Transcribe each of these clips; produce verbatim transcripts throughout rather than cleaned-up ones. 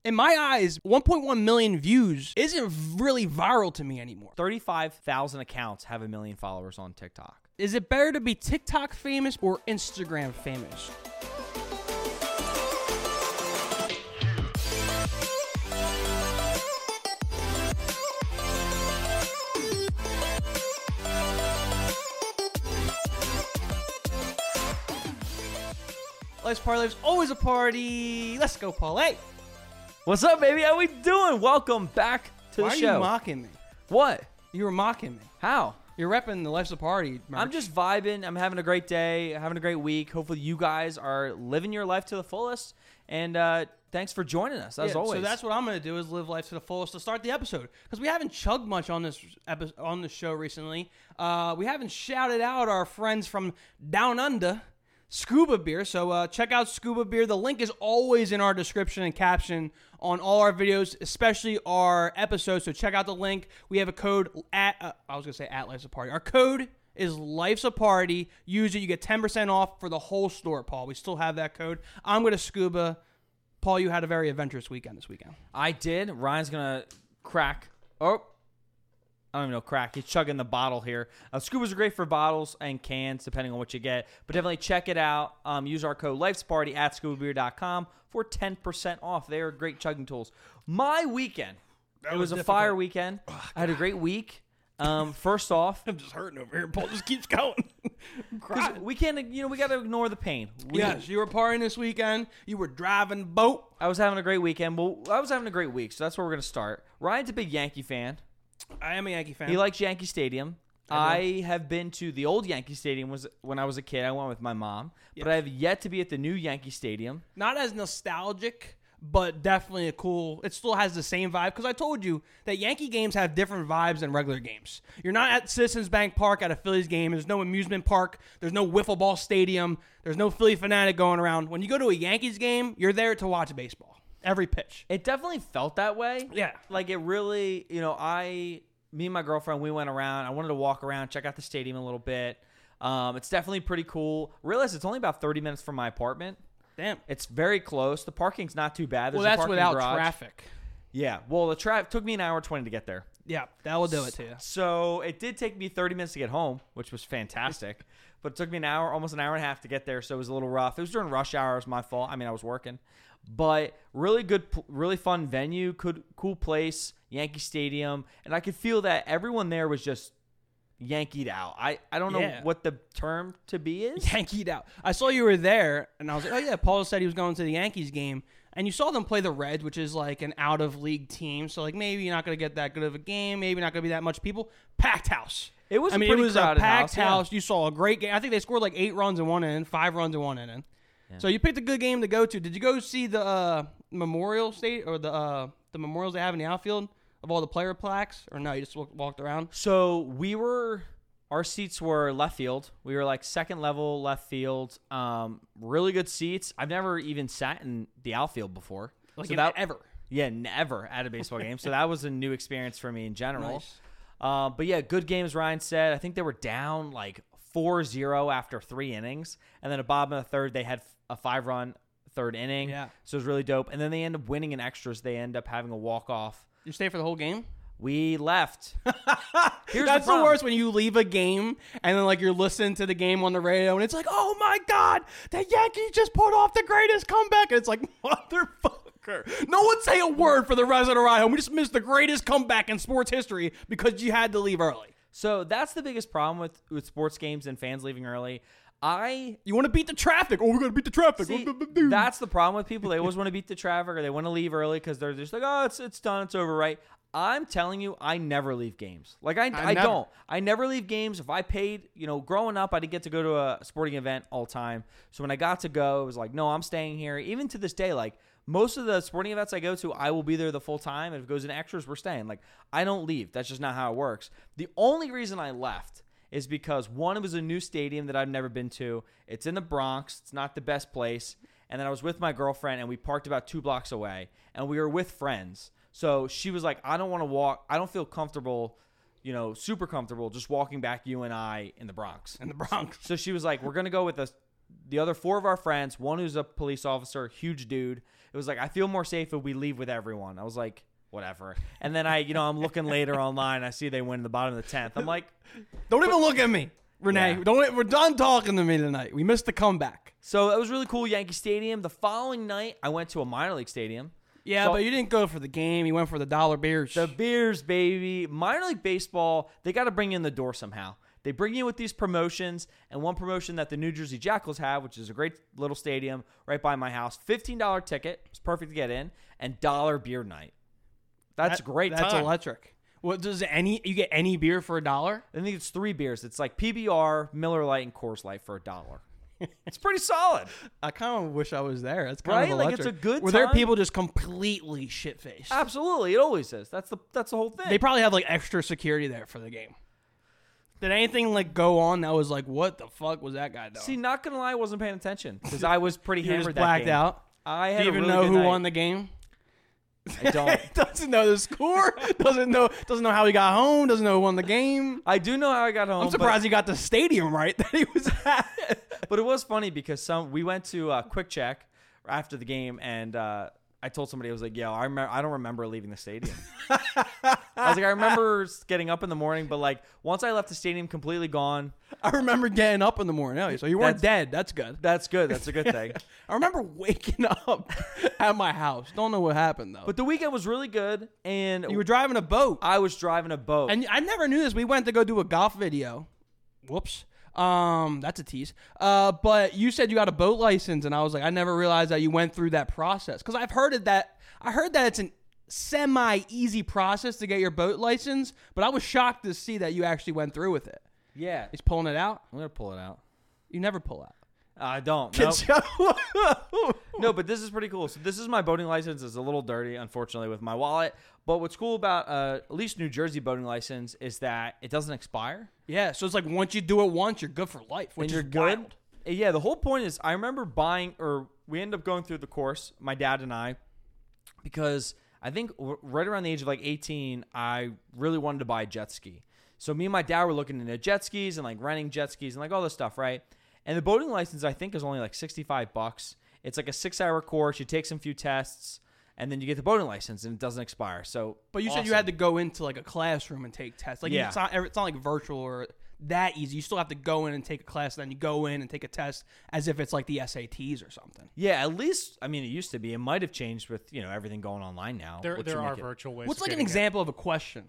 In my eyes, one point one million views isn't really viral to me anymore. thirty-five thousand accounts have a million followers on TikTok. Is it better to be TikTok famous or Instagram famous? Life's Party, Life's always a party. Let's go, Paul. Hey. What's up, baby? How we doing? Welcome back to Why the are show. you mocking me? What? You were mocking me. How? You're repping the Life's a Party merch. I'm just vibing. I'm having a great day, having a great week. Hopefully you guys are living your life to the fullest. And uh, thanks for joining us, as yeah, always. So that's what I'm going to do is live life to the fullest to start the episode. Because we haven't chugged much on this epi- on the show recently. Uh, we haven't shouted out our friends from Down Under, Scuba Beer. So uh, check out Scuba Beer. The link is always in our description and caption on all our videos, especially our episodes. So check out the link. We have a code at, uh, I was going to say at Life's a Party. Our code is Life's a Party. Use it. You get ten percent off for the whole store, Paul. We still have that code. I'm going to Scuba. Paul, you had a very adventurous weekend this weekend. I did. Ryan's going to crack. Oh. I don't even know, crack. He's chugging the bottle here. Uh, Scubas are great for bottles and cans, depending on what you get. But definitely check it out. Um, use our code Life'sParty at scuba beer dot com for ten percent off. They are great chugging tools. My weekend, That it was was, a difficult. fire weekend. I had a great week. Um, first off, I'm just hurting over here. Paul just keeps going. because we can't, you know, we got to ignore the pain. We, Yes, you were partying this weekend. You were driving boat. I was having a great weekend. Well, I was having a great week, so that's where we're going to start. Ryan's a big Yankee fan. I am a Yankee fan. He likes Yankee Stadium. I I have been to the old Yankee Stadium was when I was a kid. I went with my mom. Yes. But I have yet to be at the new Yankee Stadium. Not as nostalgic, but definitely a cool. It still has the same vibe because I told you that Yankee games have different vibes than regular games. You're not at Citizens Bank Park at a Phillies game. There's no amusement park. There's no wiffle ball stadium. There's no Philly fanatic going around. When you go to a Yankees game, you're there to watch baseball. Every pitch. It definitely felt that way. Yeah. Like it really, you know, I, me and my girlfriend, we went around. I wanted to walk around, check out the stadium a little bit. Um, it's definitely pretty cool. Realize it's only about thirty minutes from my apartment. Damn. It's very close. The parking's not too bad. There's Well, a that's parking without garage. traffic. Yeah. Well, the traffic took me an hour twenty to get there. Yeah, that will do it to you. So it did take me thirty minutes to get home, which was fantastic. But it took me an hour, almost an hour and a half to get there, so it was a little rough. It was during rush hour. It was my fault. I mean, I was working. But really good, really fun venue, cool, cool place, Yankee Stadium. And I could feel that everyone there was just Yankeed out. I, I don't know Yeah. what the term to be is. Yankeed out. I saw you were there, and I was like, oh, yeah, Paul said he was going to the Yankees game. And you saw them play the Reds, which is like an out-of-league team. So, like, maybe you're not going to get that good of a game. Maybe not going to be that much people. Packed house. It was I a mean, pretty it was a crowded packed house, yeah. house. You saw a great game. I think they scored like eight runs in one inning, five runs in one inning. So you picked a good game to go to. Did you go see the uh, memorial state or the uh, the memorials they have in the outfield of all the player plaques? Or no, you just walk, walked around? So we were, our seats were left field. We were like second level left field. Um, really good seats. I've never even sat in the outfield before. Like so in that, ever. Yeah, never at a baseball game. So that was a new experience for me in general. Nice. Uh, but yeah, good game, as Ryan said. I think they were down like four zero after three innings. And then at the bottom of the third, they had a five-run third inning. Yeah. So it was really dope. And then they end up winning in extras. They end up having a walk-off. You stay for the whole game? We left. Here's That's the, problem. worst when you leave a game and then like you're listening to the game on the radio and it's like, oh my God, the Yankees just put off the greatest comeback. And it's like, motherfucker. No one say a word for the rest of the ride home. We just missed the greatest comeback in sports history because you had to leave early. So that's the biggest problem with, with sports games and fans leaving early. I You want to beat the traffic. Oh, we're going to beat the traffic. see, that's the problem with people. They always want to beat the traffic or they want to leave early because they're just like, oh, it's it's done, it's over, right? I'm telling you, I never leave games. Like, I, I, never. don't. I never leave games. If I paid, you know, growing up, I didn't get to go to a sporting event all the time. So when I got to go, it was like, no, I'm staying here. Even to this day, like, most of the sporting events I go to, I will be there the full time. If it goes in extras, we're staying. Like, I don't leave. That's just not how it works. The only reason I left is because, one, it was a new stadium that I've never been to. It's in the Bronx. It's not the best place. And then I was with my girlfriend, and we parked about two blocks away. And we were with friends. So she was like, I don't want to walk. I don't feel comfortable, you know, super comfortable just walking back you and I in the Bronx. In the Bronx. So she was like, we're going to go with a the other four of our friends, one who's a police officer, huge dude. It was like, I feel more safe if we leave with everyone. I was like, whatever. And then I, you know, I'm looking later online. I see they win the bottom of the tenth. I'm like, don't even look at me, Renee. Yeah. Don't. We're done talking to me tonight. We missed the comeback. so that was really cool. Yankee Stadium. The following night, I went to a minor league stadium. Yeah, So- but you didn't go for the game. You went for the dollar beers. The beers, baby. Minor league baseball, they got to bring you in the door somehow. They bring you with these promotions, and one promotion that the New Jersey Jackals have, which is a great little stadium right by my house, fifteen dollars ticket. It's perfect to get in, and dollar beer night. That's That- great That's time. electric. What does any you get any beer for a dollar? I think it's three beers. It's like P B R, Miller Lite, and Coors Light for a dollar. It's pretty solid. I kind of wish I was there. That's kind Right? of Like, electric. it's a good Were there time. people just completely shit faced? Absolutely. It always is. That's the that's the whole thing. They probably have like extra security there for the game. Did anything like go on that was like, what the fuck was that guy doing? See, not going to lie, I wasn't paying attention because I was pretty you hammered just that blacked game. out. I Do had you a even really know good who night. won the game? I don't. Doesn't know the score. doesn't know. Doesn't know how he got home. Doesn't know who won the game. I do know how I got home. I'm but- surprised he got the stadium right that he was at. But it was funny because some we went to uh, Quick Check after the game, and uh, I told somebody, I was like, "Yo, I remember, I don't remember leaving the stadium." I was like, I remember getting up in the morning, but like once I left the stadium, completely gone. I remember getting up in the morning. Oh, so you weren't That's- dead. That's good. That's good. That's a good thing. I remember waking up at my house. Don't know what happened though. But the weekend was really good, and you were driving a boat, I was driving a boat. and I never knew this. We went to go do a golf video. Whoops. Um, that's a tease. Uh, but you said you got a boat license, and I was like, I never realized that you went through that process because I've heard it that I heard that it's an semi-easy process to get your boat license, but I was shocked to see that you actually went through with it. yeah, He's pulling it out. I'm gonna pull it out. You never pull out. I don't. Good Nope. job. No, but this is pretty cool. So this is my boating license. It's a little dirty, unfortunately, with my wallet. But what's cool about uh, at least New Jersey boating license is that it doesn't expire. Yeah, so it's like once you do it once, you're good for life, which And is you're good. wild. Yeah, the whole point is I remember buying, or we ended up going through the course, my dad and I, because I think w- right around the age of like eighteen, I really wanted to buy a jet ski. So me and my dad were looking into jet skis and like renting jet skis and like all this stuff, right? And the boating license, I think, is only like sixty-five bucks. It's like a six-hour course. You take some few tests, and then you get the boating license, and it doesn't expire. So, But you said you awesome. had to go into like a classroom and take tests. Like Yeah. it's not it's not like virtual or that easy. You still have to go in and take a class, and then you go in and take a test as if it's like the S A Ts or something. Yeah, at least, I mean, it used to be. It might have changed with, you know, everything going online now. There, which there would are make it- virtual ways. What's of like an getting it. example of a question?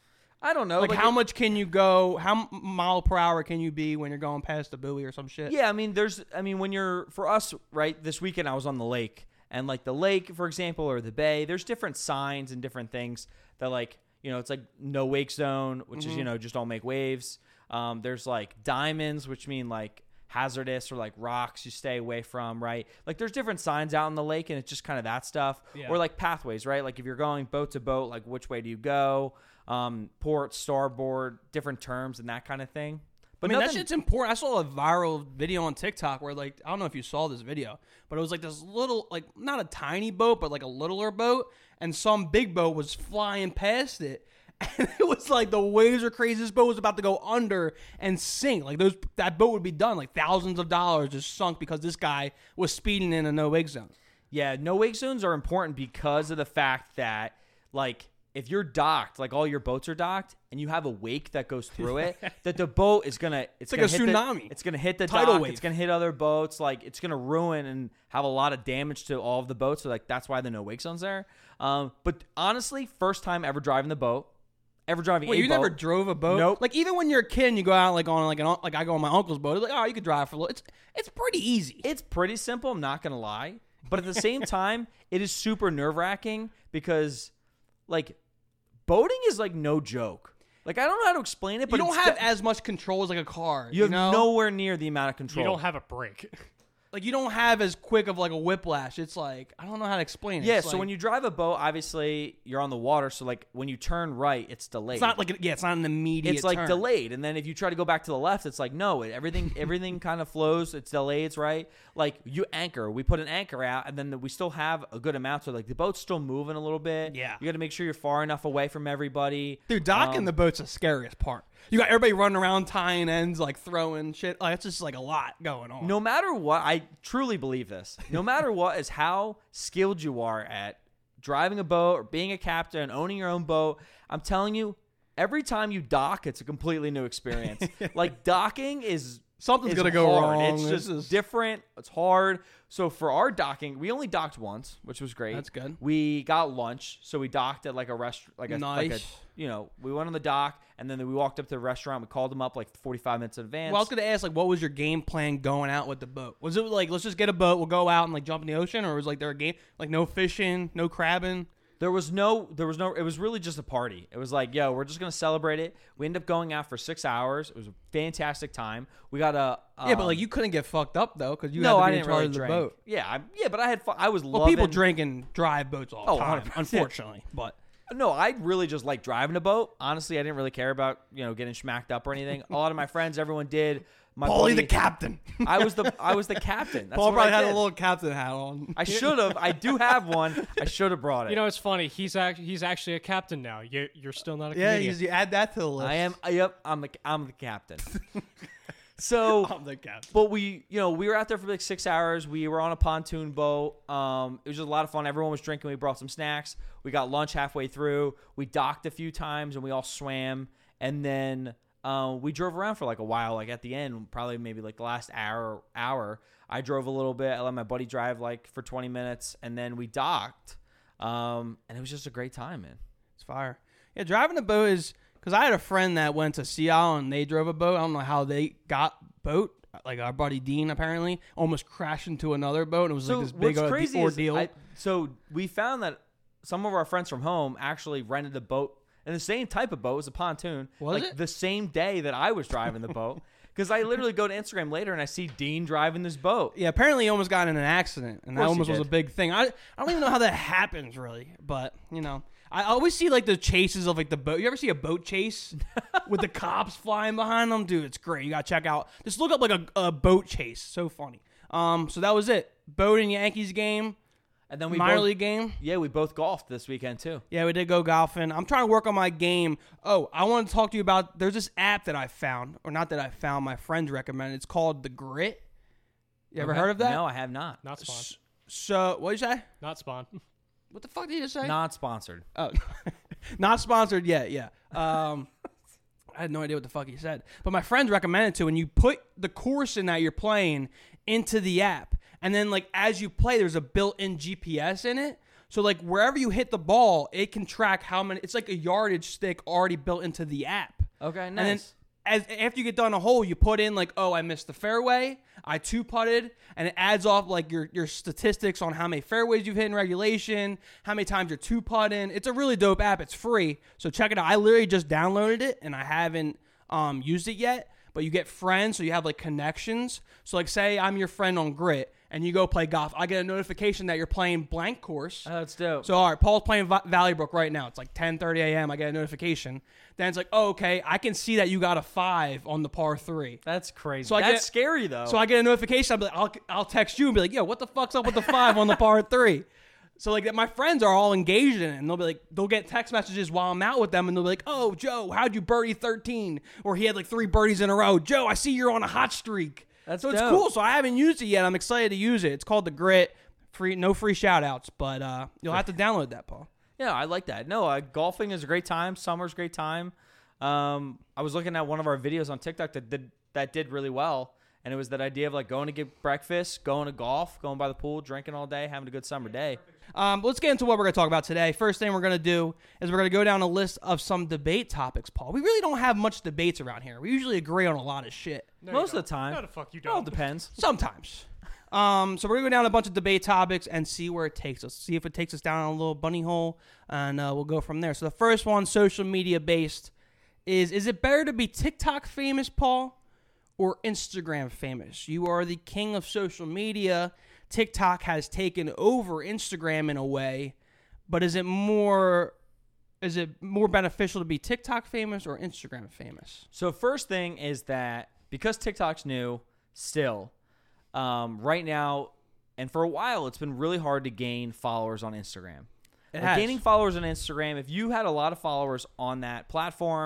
I don't know. Like, like how it- much can you go? How m- mile per hour can you be when you're going past the buoy or some shit? Yeah, I mean, there's, I mean, when you're, for us, right, this weekend I was on the lake, and like the lake, for example, or the bay, there's different signs and different things that, like, you know, it's like no wake zone, which is, you know, just don't make waves. Um, there's like diamonds, which mean like hazardous, or like rocks you stay away from, right? Like there's different signs out in the lake, and it's just kind of that stuff. Yeah. Or like pathways, right? Like if you're going boat to boat, like which way do you go? Um, port, starboard, different terms and that kind of thing. I mean, that shit's important. I saw a viral video on TikTok where, like, I don't know if you saw this video, but it was like this little, like, not a tiny boat, but like a littler boat, and some big boat was flying past it. And it was like the waves were crazy. This boat was about to go under and sink. Like, those that boat would be done. Like, thousands of dollars just sunk because this guy was speeding in a no wake zone. Yeah, no wake zones are important because of the fact that, like, if you're docked, like all your boats are docked, and you have a wake that goes through it, that the boat is gonna it's, like gonna a hit the- tsunami. it's gonna hit the Tidal dock. wave. It's gonna hit other boats. Like it's gonna ruin and have a lot of damage to all of the boats. So like that's why the no wake zone's there. Um, but honestly, first time ever driving the boat, ever driving. Wait, a you boat. never drove a boat? Nope. Like, even when you're a kid and you go out, like, on, like, an, un- like I go on my uncle's boat, it's like, oh, you could drive for a little. It's, it's pretty easy. It's pretty simple. I'm not gonna lie, but at the same time, it is super nerve wracking because, like, boating is like no joke. Like I don't know how to explain it, but you don't it's have de- as much control as like a car. you have know? nowhere near the amount of control. You don't have a brake. Like, you don't have as quick of like a whiplash. It's like, I don't know how to explain it. Yeah, It's so like- when you drive a boat, obviously you're on the water. So like when you turn right, it's delayed. it's not like, yeah, it's not an immediate it's like turn. delayed, and then if you try to go back to the left, it's like no, it, everything everything kind of flows. It's delayed, right? Like you anchor, we put an anchor out, and then we still have a good amount. So like the boat's still moving a little bit. Yeah. you got to make sure you're far enough away from everybody. Dude, docking Um, the boat's the scariest part. You got everybody running around tying ends, like throwing shit. Like it's just like a lot going on. No matter what, I truly believe this. No matter what is how skilled you are at driving a boat or being a captain, owning your own boat, I'm telling you, every time you dock, it's a completely new experience. Like docking is Something's is gonna go hard. wrong. It's This just is- different. It's hard. So for our docking, we only docked once, which was great. That's good. We got lunch, so we docked at like a restaurant, like a, like a, Nice. you know, we went on the dock, and then we walked up to the restaurant. We called them up like forty-five minutes in advance. Well, I was gonna ask, like, what was your game plan going out with the boat? Was it like, let's just get a boat, we'll go out and like jump in the ocean, or was like there a game like no fishing, no crabbing? There was no, there was no, it was really just a party. It was like, yo, we're just going to celebrate it. We ended up going out for six hours. It was a fantastic time. We got a. Um, Yeah, but like you couldn't get fucked up though, because you no, had to I be in didn't charge really of the drink. boat. Yeah, I, yeah, but I had fun. I was Well, loving. people drink and drive boats all the Oh, time, one hundred percent. unfortunately. But No, I really just like driving a boat. Honestly, I didn't really care about, you know, getting smacked up or anything. A lot of my friends, everyone did. My Paulie buddy- the captain. I was the I was the captain. That's Paul what I probably had a did. little captain hat on. I should have. I do have one. I should have brought it. You know, it's funny. He's actually he's actually a captain now. You're you're still not a Yeah, comedian. you add that to the list. I am. Yep, I'm the I'm the captain. So, I'm the captain. but we, you know, we were out there for like six hours. We were on a pontoon boat. Um, it was just a lot of fun. Everyone was drinking. We brought some snacks. We got lunch halfway through. We docked a few times and we all swam. And then uh, we drove around for like a while. Like at the end, probably maybe like the last hour. Hour, I drove a little bit. I let my buddy drive like for twenty minutes, and then we docked. Um, and it was just a great time, man. It's fire. Yeah, driving a boat is because I had a friend that went to Sea Isle and they drove a boat. I don't know how they got boat. Like our buddy Dean apparently almost crashed into another boat. And it was So like this big what's uh, crazy is ordeal. I, so we found that some of our friends from home actually rented a boat, and the same type of boat was a pontoon. Was like it? the same day that I was driving the boat? Because I literally go to Instagram later and I see Dean driving this boat. Yeah, apparently he almost got in an accident, and that course he almost was a did. big thing. I, I don't even know how that happens, really, but, you know. I always see, like, the chases of, like, the boat. You ever see a boat chase with the cops flying behind them? Dude, it's great. You got to check out. Just look up, like, a, a boat chase. So funny. Um, So that was it. Boat and Yankees game, And then we minor both, league game. yeah, we both golfed this weekend too. Yeah, we did go golfing. I'm trying to work on my game. Oh, I want to talk to you about, there's this app that I found, or not that I found, my friends recommended. It's called The Grit. You ever Okay. heard of that? No, I have not. Not spawn. S- So, what did you say? Not spawn. What the fuck did you just say? Not sponsored. Oh, not sponsored yet. Yeah. Um, I had no idea what the fuck he said, but my friends recommended to. And you put the course in that you're playing into the app, and then like as you play, there's a built-in G P S in it. So like wherever you hit the ball, it can track how many. It's like a yardage stick already built into the app. Okay, nice. And then as after you get done a hole, you put in like, oh, I missed the fairway, I two putted, and it adds off like your your statistics on how many fairways you've hit in regulation, how many times you're two putting. It's a really dope app. It's free, so check it out. I literally just downloaded it and I haven't um, used it yet. But you get friends, so you have like connections. So like, say I'm your friend on Grit, and you go play golf. I get a notification that you're playing blank course. oh, that's dope. So, all right, Paul's playing Va- Valley Brook right now. It's like ten thirty a.m. I get a notification. Then it's like, oh, okay, I can see that you got a five on the par three. that's crazy. So I that's get- scary though. So I get a notification. I'll, be like, I'll, I'll text you and be like, yo, what the fuck's up with the five on the par three? So, like, my friends are all engaged in it, and they'll be like, they'll get text messages while I'm out with them, and they'll be like, oh, Joe, how'd you birdie thirteen? Or he had like three birdies in a row. Joe, I see you're on a hot streak. That's so it's dope. cool. So I haven't used it yet. I'm excited to use it. It's called The Grit. Free, no free shout outs, but uh, you'll have to download that, Paul. Yeah, I like that. No, uh, golfing is a great time. Summer's a great time. Um, I was looking at one of our videos on TikTok that did that did really well, and it was that idea of like going to get breakfast, going to golf, going by the pool, drinking all day, having a good summer day. Um, let's get into what we're going to talk about today. First thing we're going to do is we're going to go down a list of some debate topics, Paul. We really don't have much debates around here. We usually agree on a lot of shit. No, Most you of the don't. time. No, the fuck you Well, don't. it depends. Sometimes. Um, so we're going to go down a bunch of debate topics and see where it takes us. See if it takes us down a little bunny hole, and uh, we'll go from there. So the first one, social media based, is is it better to be TikTok famous, Paul, or Instagram famous? You are the king of social media. TikTok has taken over Instagram in a way, but is it more is it more beneficial to be TikTok famous or Instagram famous? So first thing is that because TikTok's new still, um, right now and for a while, it's been really hard to gain followers on Instagram. It Like, has. gaining followers on Instagram, if you had a lot of followers on that platform,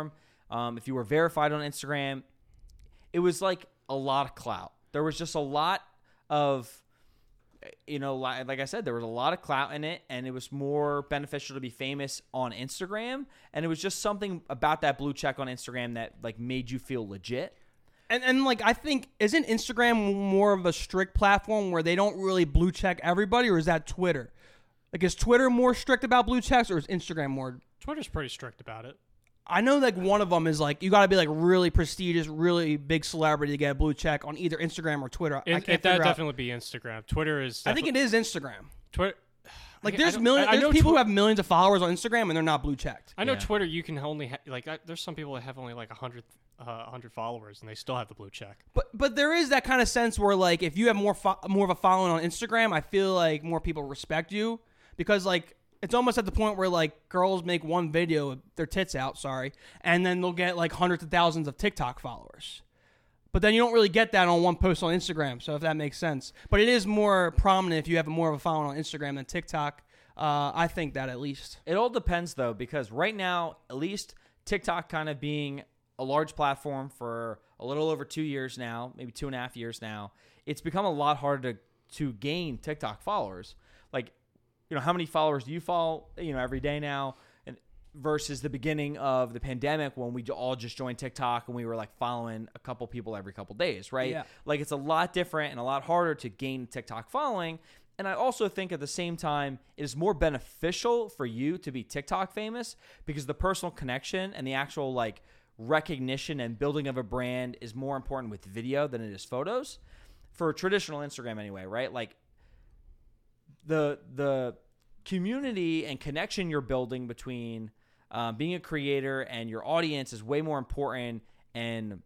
Um, if you were verified on Instagram, it was like a lot of clout. There was just a lot of, you know, like, like I said, there was a lot of clout in it, and it was more beneficial to be famous on Instagram. And it was just something about that blue check on Instagram that like made you feel legit. And and like I think isn't Instagram more of a strict platform where they don't really blue check everybody, or is that Twitter? Like is Twitter more strict about blue checks, or is Instagram more? Twitter's pretty strict about it. I know like one of them is like you got to be like really prestigious, really big celebrity to get a blue check on either Instagram or Twitter. It, I can't it, that figure out. definitely be Instagram. Twitter is. I think it is Instagram. Twitter. Like I- there's I don't- million, I- I there's know people Twi- who have millions of followers on Instagram and they're not blue checked. I know Yeah. Twitter. You can only ha- like. I, there's some people that have only like a hundred, uh, hundred followers, and they still have the blue check. But but there is that kind of sense where like if you have more fo- more of a following on Instagram, I feel like more people respect you because like it's almost at the point where like girls make one video with their tits out, sorry, and then they'll get like hundreds of thousands of TikTok followers. But then you don't really get that on one post on Instagram, so if that makes sense. But it is more prominent if you have more of a following on Instagram than TikTok. Uh, I think that at least. It all depends, though, because right now, at least TikTok kind of being a large platform for a little over two years now, maybe two and a half years now, it's become a lot harder to, to gain TikTok followers. Like, you know, how many followers do you follow, you know, every day now? And versus the beginning of the pandemic when we all just joined TikTok and we were like following a couple people every couple days, right? Yeah. Like it's a lot different and a lot harder to gain TikTok following. And I also think at the same time, it is more beneficial for you to be TikTok famous because the personal connection and the actual like recognition and building of a brand is more important with video than it is photos for traditional Instagram anyway, right? Like the the community and connection you're building between uh, being a creator and your audience is way more important, and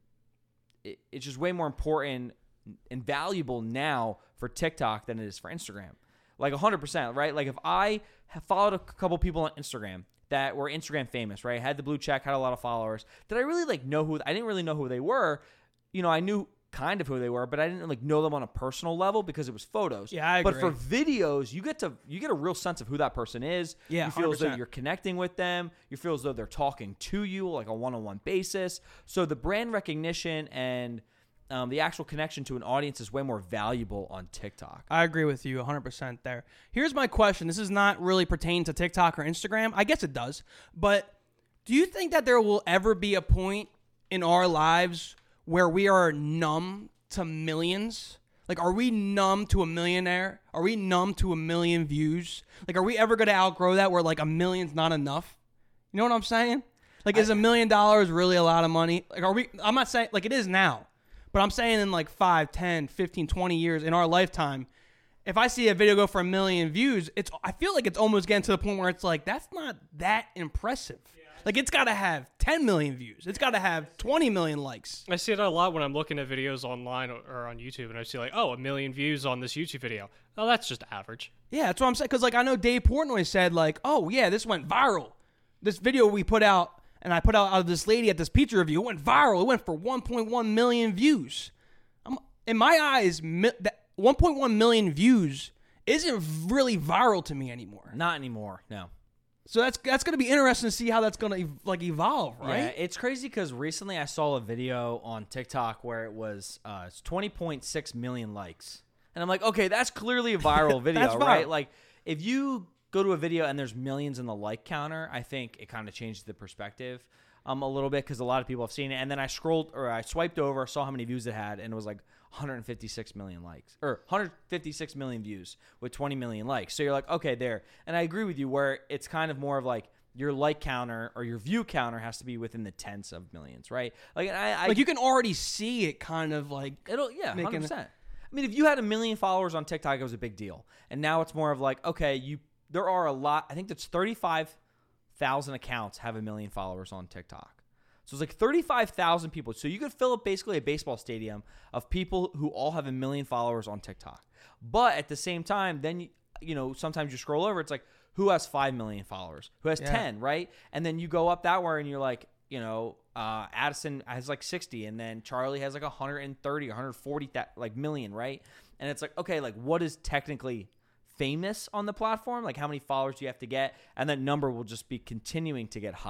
it, it's just way more important and valuable now for TikTok than it is for Instagram. Like one hundred percent, right? Like if I have followed a couple people on Instagram that were Instagram famous, right? Had the blue check, had a lot of followers. Did I really like know who, I didn't really know who they were. You know, I knew kind of who they were, but I didn't like know them on a personal level because it was photos. Yeah, I But for agree. videos, you get to you get a real sense of who that person is. Yeah, you feel as though one hundred percent. you're connecting with them. You feel as though they're talking to you like a one-on-one basis. So the brand recognition and um, the actual connection to an audience is way more valuable on TikTok. I agree with you one hundred percent there. Here's my question. This is not really pertaining to TikTok or Instagram. I guess it does. But do you think that there will ever be a point in our lives where we are numb to millions? Like, are we numb to a millionaire? Are we numb to a million views? Like, are we ever going to outgrow that where, like, a million's not enough? You know what I'm saying? Like, is a million dollars really a lot of money? Like, are we, I'm not saying, like, it is now. But I'm saying in, like, five, ten, fifteen, twenty years in our lifetime, if I see a video go for a million views, it's, I feel like it's almost getting to the point where it's like, that's not that impressive. Like, it's got to have ten million views. It's got to have twenty million likes. I see it a lot when I'm looking at videos online or, or on YouTube, and I see like, oh, a million views on this YouTube video. Oh, that's just average. Yeah, that's what I'm saying. Because, like, I know Dave Portnoy said, like, oh, yeah, this went viral. This video we put out, and I put out of this lady at this pizza review, it went viral. It went for one point one million views. I'm, in my eyes, mi- that one point one million views isn't really viral to me anymore. Not anymore, no. So that's that's going to be interesting to see how that's going to, like, evolve, right? Yeah, it's crazy because recently I saw a video on TikTok where it was uh, it's twenty point six million likes. And I'm like, okay, that's clearly a viral video, That's right? viral. Like, if you go to a video and there's millions in the like counter, I think it kind of changes the perspective um, a little bit because a lot of people have seen it. And then I scrolled or I swiped over, saw how many views it had, and it was like one hundred fifty-six million likes or one hundred fifty-six million views with twenty million likes. So you're like, okay, there. And I agree with you where it's kind of more of like your like counter or your view counter has to be within the tens of millions, right? Like, I, I Like, you can already see it kind of, like, it'll yeah, one making- hundred percent. I mean, if you had a million followers on TikTok, it was a big deal. And now it's more of like, okay, you there are a lot. I think that's thirty-five thousand accounts have a million followers on TikTok. So it's like thirty-five thousand people. So you could fill up basically a baseball stadium of people who all have a million followers on TikTok. But at the same time, then, you, you know, sometimes you scroll over, it's like, who has five million followers? Who has Yeah. ten, right? And then you go up that way and you're like, you know, uh, Addison has like sixty, and then Charlie has like one hundred thirty, one hundred forty that, like million, right? And it's like, okay, like what is technically famous on the platform? Like how many followers do you have to get? And that number will just be continuing to get higher.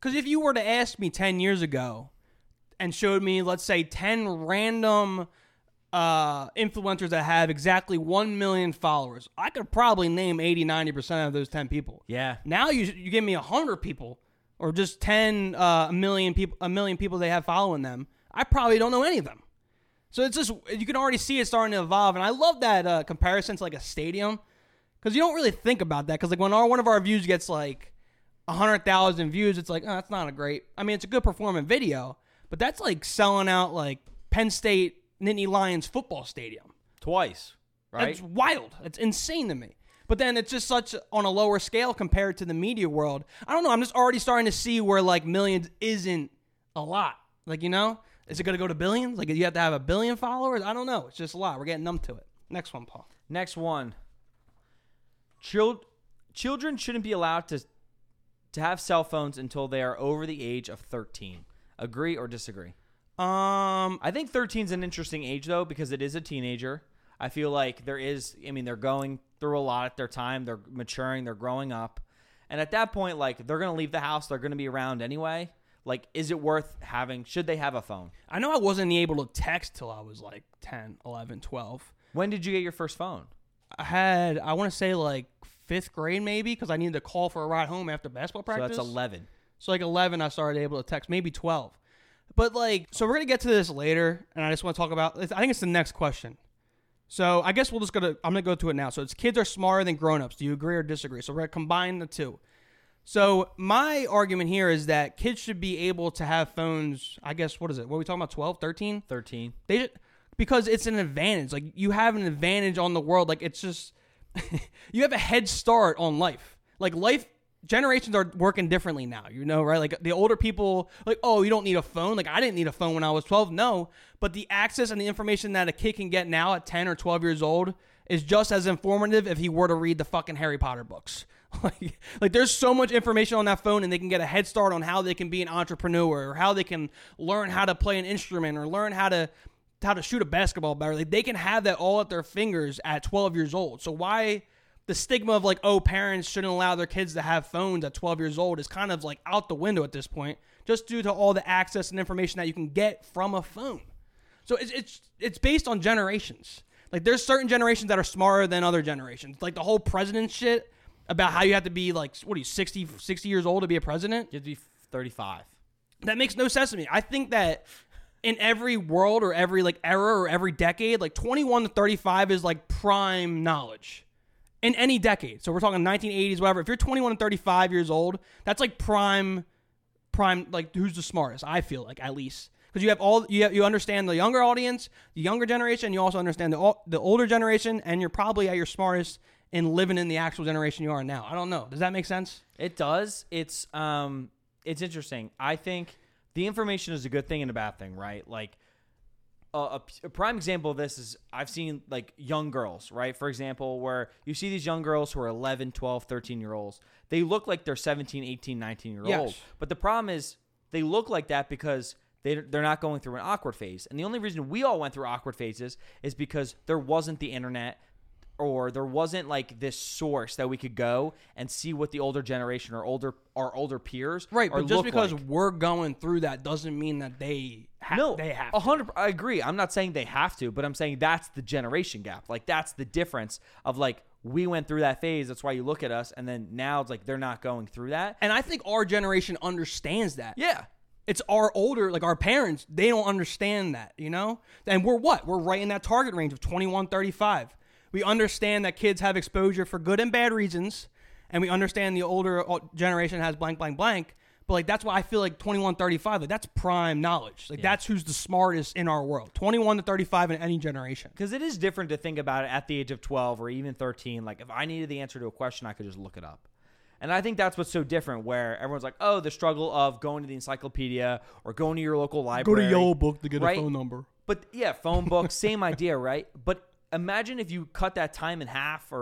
because if you were to ask me ten years ago and showed me, let's say, ten random uh, influencers that have exactly one million followers, I could probably name eighty, ninety percent of those ten people. Yeah. Now you you give me one hundred people or just ten uh, a million people, a million people they have following them, I probably don't know any of them. So it's just, you can already see it starting to evolve. And I love that uh, comparison to like a stadium, because you don't really think about that. Because like when our, one of our views gets like one hundred thousand views, it's like, oh, that's not a great, I mean, it's a good performing video, but that's like selling out like Penn State Nittany Lions football stadium. Twice, right? It's wild. It's insane to me. But then it's just such on a lower scale compared to the media world. I don't know. I'm just already starting to see where like millions isn't a lot. Like, you know, is it going to go to billions? Like, you have to have a billion followers? I don't know. It's just a lot. We're getting numb to it. Next one, Paul. Next one. Chil- children shouldn't be allowed to to have cell phones until they are over the age of thirteen. Agree or disagree? Um, I think thirteen is an interesting age, though, because it is a teenager. I feel like there is, I mean, they're going through a lot at their time. They're maturing. They're growing up. And at that point, like, they're going to leave the house. They're going to be around anyway. Like, is it worth having? Should they have a phone? I know I wasn't able to text till I was like ten, eleven, twelve. When did you get your first phone? I had, I want to say like fifth grade maybe, because I needed to call for a ride home after basketball practice. So that's eleven. So like eleven, I started able to text, maybe twelve. But like, so we're going to get to this later, and I just want to talk about, I think it's the next question. So I guess we'll just go to, I'm going to go to it now. So it's kids are smarter than grown-ups. Do you agree or disagree? So we're going to combine the two. So my argument here is that kids should be able to have phones, I guess, what is it? What are we talking about, twelve, thirteen? thirteen. They should, because it's an advantage. Like, you have an advantage on the world. Like, it's just, you have a head start on life. Like, life, generations are working differently now, you know, right? Like, the older people, like, oh, you don't need a phone. Like, I didn't need a phone when I was twelve. No, but the access and the information that a kid can get now at ten or twelve years old is just as informative if he were to read the fucking Harry Potter books. Like, like, there's so much information on that phone, and they can get a head start on how they can be an entrepreneur, or how they can learn how to play an instrument, or learn how to how to shoot a basketball better. Like, they can have that all at their fingers at twelve years old. So why the stigma of like, oh, parents shouldn't allow their kids to have phones at twelve years old is kind of like out the window at this point, just due to all the access and information that you can get from a phone. So it's it's it's based on generations. Like, there's certain generations that are smarter than other generations. Like, the whole president shit about how you have to be like, what are you, sixty, sixty years old to be a president? You have to be thirty-five. That makes no sense to me. I think that in every world or every like era or every decade, like twenty-one to thirty-five is like prime knowledge in any decade. So we're talking nineteen eighties, whatever. If you're twenty-one to thirty-five years old, that's like prime, prime, like who's the smartest, I feel like, at least. Because you have all, you have, you understand the younger audience, the younger generation, you also understand the the older generation, and you're probably at your smartest in living in the actual generation you are now. I don't know. Does that make sense? It does. It's um, it's interesting. I think the information is a good thing and a bad thing, right? Like, uh, a, a prime example of this is I've seen like young girls, right? For example, where you see these young girls who are eleven, twelve, thirteen year olds. They look like they're seventeen, eighteen, nineteen year old. Yes. But the problem is they look like that because they, they're not going through an awkward phase. And the only reason we all went through awkward phases is because there wasn't the internet, or there wasn't like this source that we could go and see what the older generation or older our older peers Right, are but just look because like. we're going through that doesn't mean that they have. No, they have. a to. hundred. I agree. I'm not saying they have to, but I'm saying that's the generation gap. Like, that's the difference of like, we went through that phase. That's why you look at us, and then now it's like they're not going through that. And I think our generation understands that. Yeah. It's our older, like our parents, they don't understand that, you know? And we're what? We're right in that target range of twenty-one, thirty-five. We understand that kids have exposure for good and bad reasons, and we understand the older generation has blank, blank, blank. But, like, that's why I feel like twenty-one, thirty-five, like, that's prime knowledge. Like, Yeah. that's who's the smartest in our world. twenty-one to thirty-five in any generation. Because it is different to think about it at the age of twelve or even thirteen. Like, if I needed the answer to a question, I could just look it up. And I think that's what's so different, where everyone's like, oh, the struggle of going to the encyclopedia or going to your local library. Book to get right? a phone number. But, yeah, phone book, same idea, right? But imagine if you cut that time in half, or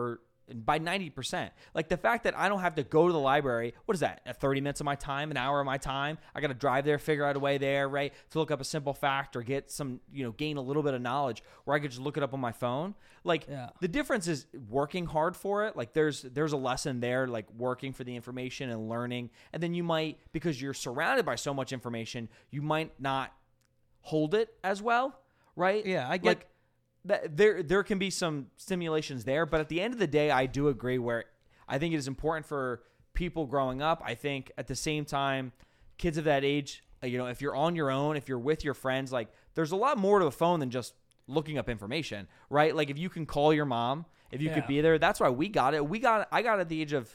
by ninety percent. Like the fact that I don't have to go to the library, what is that, at thirty minutes of my time, an hour of my time? I got to drive there, figure out a way there, right, to look up a simple fact or get some, you know, gain a little bit of knowledge where I could just look it up on my phone. Like Yeah. the difference is working hard for it. Like there's there's a lesson there, like working for the information and learning. And then you might, because you're surrounded by so much information, you might not hold it as well, right? Yeah, I get like, that there there can be some stimulations there, but at the end of the day, I do agree where I think it is important for people growing up. I think at the same time, kids of that age, you know, if you're on your own, if you're with your friends, like there's a lot more to a phone than just looking up information, right? Like if you can call your mom, if you Yeah. could be there, that's why we got it. We got I got it at the age of,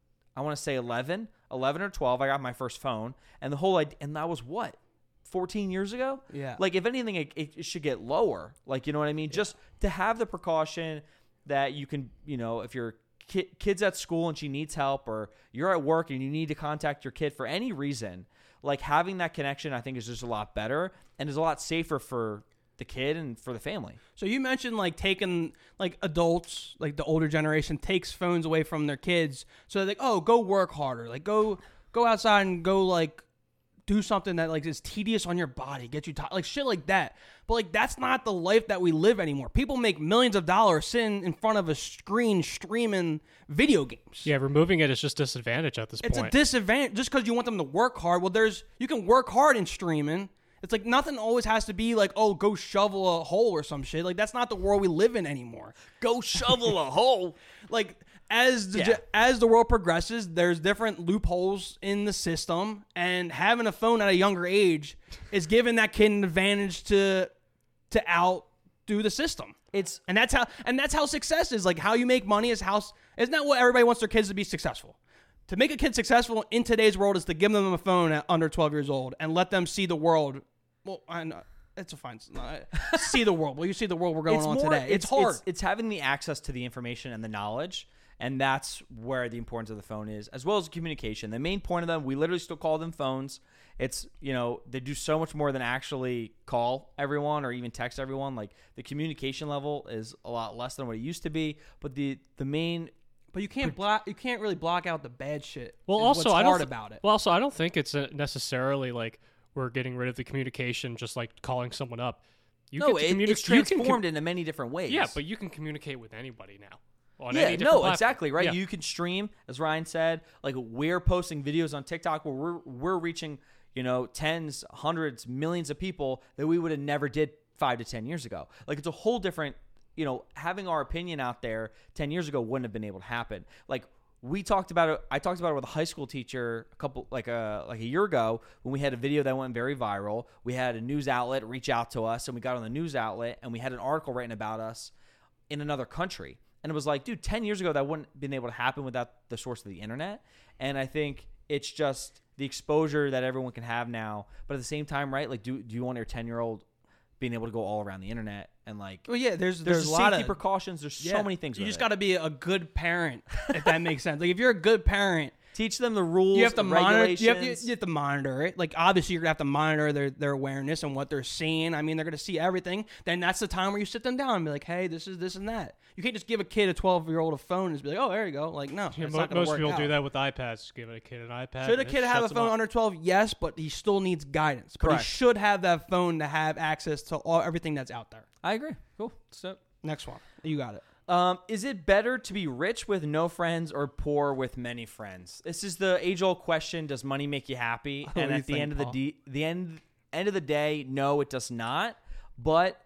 I want to say eleven, eleven or twelve. I got my first phone, and the whole idea, and that was what, fourteen years ago? Yeah. Like, if anything, it, it should get lower. Like, you know what I mean? Yeah. Just to have the precaution that you can, you know, if your ki- kid's at school and she needs help, or you're at work and you need to contact your kid for any reason, like having that connection, I think is just a lot better and is a lot safer for the kid and for the family. So you mentioned like taking like adults, like the older generation takes phones away from their kids. So they're like, oh, go work harder. Like go go outside and go like do something that like is tedious on your body, get you tired, like shit like that. But like that's not the life that we live anymore. People make millions of dollars sitting in front of a screen streaming video games. Yeah, removing it is just disadvantage at this It's point. a disadvantage just because you want them to work hard. Well, there's you can work hard in streaming. It's like nothing always has to be like, oh, go shovel a hole or some shit. Like that's not the world we live in anymore. Go shovel a hole. Like as the Yeah. as the world progresses, there's different loopholes in the system, and having a phone at a younger age is giving that kid an advantage to to outdo the system. It's And that's how and that's how success is. Like how you make money is how isn't that what everybody wants their kids to be successful? To make a kid successful in today's world is to give them a phone at under twelve years old and let them see the world. Well, I know it's a fine see the world. Well, you see the world we're going it's on more, today. It's, hard. It's, it's having the access to the information and the knowledge, and that's where the importance of the phone is, as well as communication. The main point of them, we literally still call them phones. It's, you know, they do so much more than actually call everyone or even text everyone. Like the communication level is a lot less than what it used to be, but the the main But you can't block. You can't really block out the bad shit. Well, is also, what's I don't hard th- about it. Well, also, I don't think it's uh necessarily like we're getting rid of the communication, just like calling someone up. You no, get to it, communi- it's you can com- transformed into many different ways. Yeah, but you can communicate with anybody now. On yeah, any different no, platform. exactly, right? Yeah. You can stream, as Ryan said. Like we're posting videos on TikTok where we're we're reaching, you know, tens, hundreds, millions of people that we would have never did five to ten years ago. Like it's a whole different, you know, having our opinion out there ten years ago wouldn't have been able to happen. Like we talked about it. I talked about it with a high school teacher a couple, like a like a year ago when we had a video that went very viral. We had a news outlet reach out to us, and we got on the news outlet, and we had an article written about us in another country. And it was like, dude, ten years ago that wouldn't have been able to happen without the source of the internet. And I think it's just the exposure that everyone can have now. But at the same time, right? Like, do do you want your ten year old being able to go all around the internet and like? Well, yeah, there's There's, there's, a the lot safety of precautions. There's yeah. so many things. You with just it. got to be a good parent, if that makes sense. Like if you're a good parent, teach them the rules. you have to and monitor. regulations. You have to, you have to monitor it. Like obviously, you're gonna have to monitor their their awareness and what they're seeing. I mean, they're gonna see everything. Then that's the time where you sit them down and be like, hey, this is this and that. You can't just give a kid a twelve year old a phone and just be like, oh, there you go. Like no, Yeah, it's mo- not gonna most work people out. do that with iPads. Just give a kid an iPad. Should a and it kid have a shuts them phone up. under twelve? Yes, but he still needs guidance. But Correct. he should have that phone to have access to all everything that's out there. I agree. Cool. So, Next one. You got it. um, is it better to be rich with no friends or poor with many friends? This is the age old question. Does money make you happy? What do And you at the think, end of the Paul? de- the end end of the day, no, it does not. But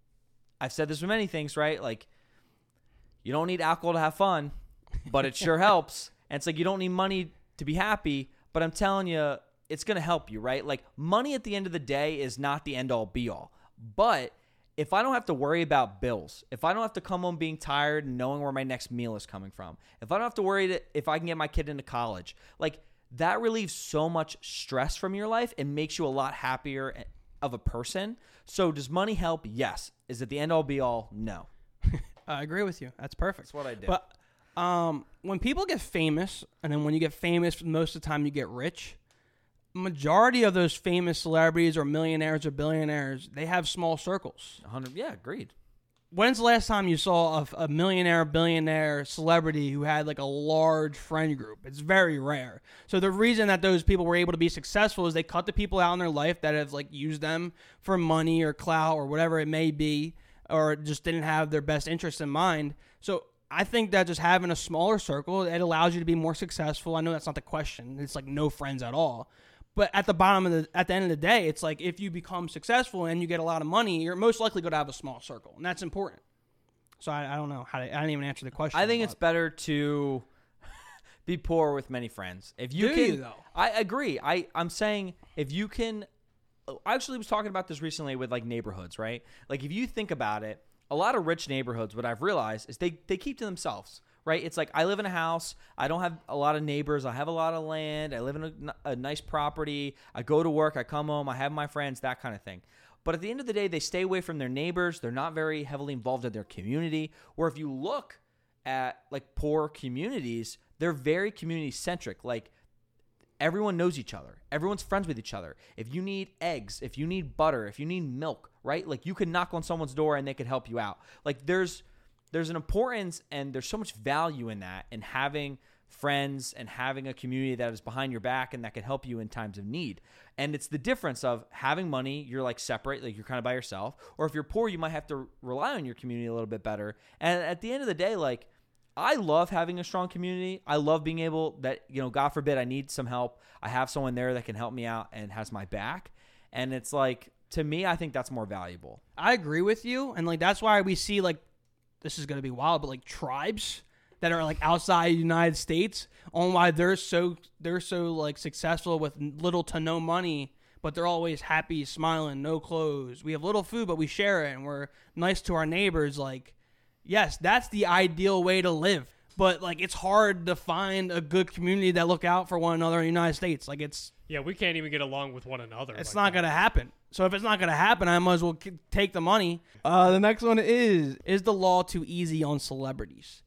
I've said this with many things, right? Like you don't need alcohol to have fun, but it sure helps. And it's like you don't need money to be happy, but I'm telling you, it's going to help you, right? Like money at the end of the day is not the end all be all. But if I don't have to worry about bills, if I don't have to come home being tired and knowing where my next meal is coming from, if I don't have to worry that if I can get my kid into college, like that relieves so much stress from your life and makes you a lot happier of a person. So does money help? Yes. Is it the end all be all? No. I agree with you. That's perfect. That's what I do. But um, when people get famous, and then when you get famous, most of the time you get rich. Majority of those famous celebrities or millionaires or billionaires, they have small circles. one hundred Yeah, agreed. when's the last time you saw a, a millionaire, billionaire celebrity who had like a large friend group? It's very rare. So the reason that those people were able to be successful is they cut the people out in their life that have like used them for money or clout or whatever it may be, or just didn't have their best interests in mind. So I think that just having a smaller circle, it allows you to be more successful. I know that's not the question. It's like no friends at all. But at the bottom of the, at the end of the day, it's like if you become successful and you get a lot of money, you're most likely going to have a small circle, and that's important. So I, I don't know how to, I didn't even answer the question. I think it's better to be poor with many friends. If you Do can, you, though? I agree. I I'm saying if you can. I actually was talking about this recently with like neighborhoods, right? Like if you think about it, a lot of rich neighborhoods, what I've realized is they they keep to themselves. Right? It's like I live in a house. I don't have a lot of neighbors. I have a lot of land. I live in a, a nice property. I go to work. I come home. I have my friends, that kind of thing. But at the end of the day, they stay away from their neighbors. They're not very heavily involved in their community. Or if you look at like poor communities, they're very community centric. Like everyone knows each other. Everyone's friends with each other. If you need eggs, if you need butter, if you need milk, right? Like you can knock on someone's door and they could help you out. Like there's There's an importance and there's so much value in that, and having friends and having a community that is behind your back and that can help you in times of need. And it's the difference of having money, you're like separate, like you're kind of by yourself. Or if you're poor, you might have to rely on your community a little bit better. And at the end of the day, like I love having a strong community. I love being able that, you know, God forbid I need some help. I have someone there that can help me out and has my back. And it's like, to me, I think that's more valuable. I agree with you. And like that's why we see like, this is going to be wild, but like tribes that are like outside the United States, on why they're so they're so like successful with little to no money, but they're always happy, smiling, no clothes. We have little food, but we share it, and we're nice to our neighbors. Like, yes, that's the ideal way to live. But like, it's hard to find a good community that look out for one another in the United States. Like, it's Yeah, we can't even get along with one another. it's like not that. going to happen. So if it's not going to happen, I might as well k- take the money. Uh, the next one is, is the law too easy on celebrities?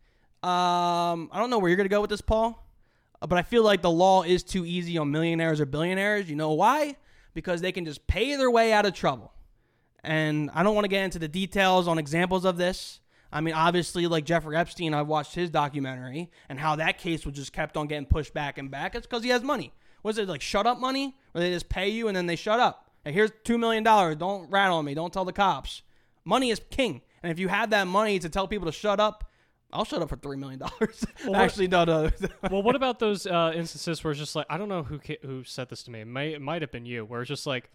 Um, I don't know where you're going to go with this, Paul, uh, but I feel like the law is too easy on millionaires or billionaires. You know why? Because they can just pay their way out of trouble. And I don't want to get into the details on examples of this. I mean, obviously, like Jeffrey Epstein, I watched his documentary, and how that case was just kept on getting pushed back and back. It's because he has money. Was it like shut up money, where they just pay you and then they shut up? Hey, here's two million dollars. Don't rat on me. Don't tell the cops. Money is king. And if you have that money to tell people to shut up, I'll shut up for three million dollars. Well, Actually, no, no. Well, what about those uh, instances where it's just like, I don't know who ca- who said this to me. It, may, it might have been you, where it's just like,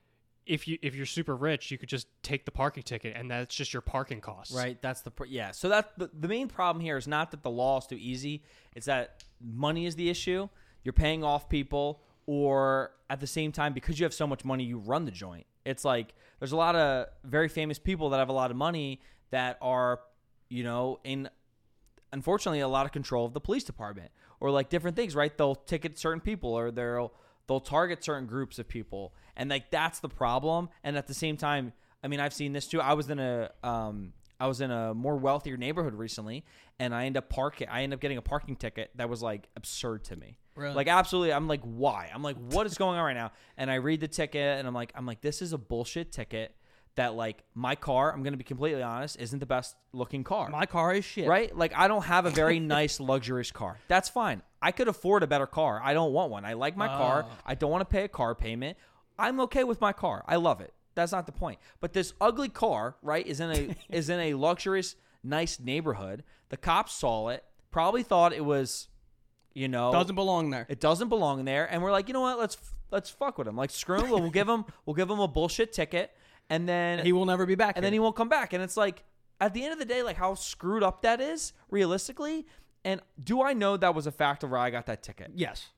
if you if you're super rich, you could just take the parking ticket, and that's just your parking costs. Right. That's the, pr- yeah. So that's the, the main problem here is not that the law is too easy. It's that money is the issue. You're paying off people, or at the same time, because you have so much money, you run the joint. It's like there's a lot of very famous people that have a lot of money that are, you know, in unfortunately a lot of control of the police department, or like different things, right? They'll ticket certain people, or they'll they'll target certain groups of people, and like that's the problem. And at the same time, I mean, I've seen this too. I was in a um I was in a more wealthier neighborhood recently, and I end up parking. I end up getting a parking ticket that was like absurd to me. Really? Like absolutely, I'm like, why? I'm like, what is going on right now? And I read the ticket, and I'm like, I'm like, this is a bullshit ticket. That like my car, I'm gonna be completely honest, isn't the best looking car. My car is shit. Right? Like I don't have a very nice luxurious car. That's fine. I could afford a better car. I don't want one. I like my car. Oh. I don't want to pay a car payment. I'm okay with my car. I love it. That's not the point. But this ugly car, right, is in a is in a luxurious, nice neighborhood. The cops saw it, probably thought it was, you know, Doesn't belong there. it doesn't belong there, and we're like, you know what? Let's let's fuck with him. Like screw him. We'll give him we'll give him a bullshit ticket, and then He will never be back. and then he won't come back. And it's like, at the end of the day, like how screwed up that is, realistically. And do I know that was a factor where I got that ticket? Yes.